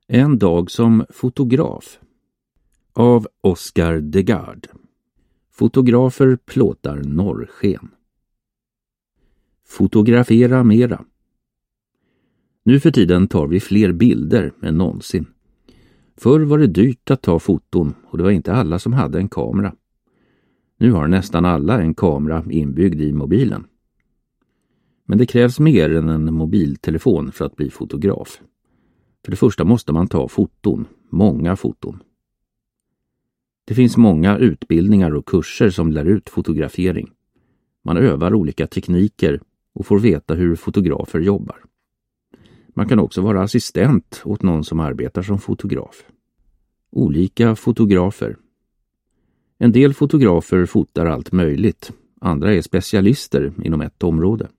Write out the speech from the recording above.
En dag som fotograf av Oscar Degarde. Fotografer plåtar norrsken. Fotografera mera. Nu för tiden tar vi fler bilder än någonsin. Förr var det dyrt att ta foton och det var inte alla som hade en kamera. Nu har nästan alla en kamera inbyggd i mobilen. Men det krävs mer än en mobiltelefon för att bli fotograf. För det första måste man ta foton, många foton. Det finns många utbildningar och kurser som lär ut fotografering. Man övar olika tekniker och får veta hur fotografer jobbar. Man kan också vara assistent åt någon som arbetar som fotograf. Olika fotografer. En del fotografer fotar allt möjligt, andra är specialister inom ett område.